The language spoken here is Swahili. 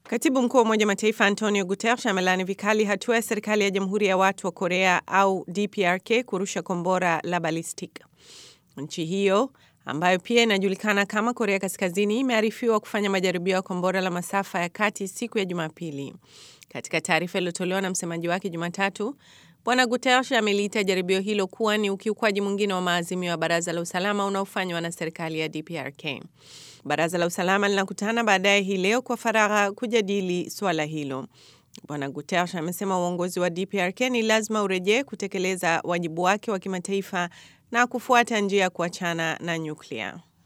Katibu mkuu wa Umoja wa Mataifa Antonio Guterres amelaani vikali hatua ya serikali ya Jamhuri ya Watu wa Korea au DPRK kurusha kombora la ballistic. Nchi hiyo ambayo pia inajulikana kama Korea Kaskazini imearifiwa kufanya majaribio ya kombora la masafa ya kati siku ya Jumapili. Katika taarifa iliyotolewa na msemaji wake Jumatatu, Bwana Guterres ameliita jaribio hilo kuwa ni ukiukwaji mwingine wa maazimio ya Baraza la Usalama unaofanywa na serikali ya DPRK. Baraza la Usalama linakutana baadaye hii leo kwa faragha kujadili swala hilo. Bwana Guterres amesema uongozi wa DPRK ni lazima urejee kutekeleza wajibu wake wa kimataifa na kufuata njia ya kuachana na nyuklia.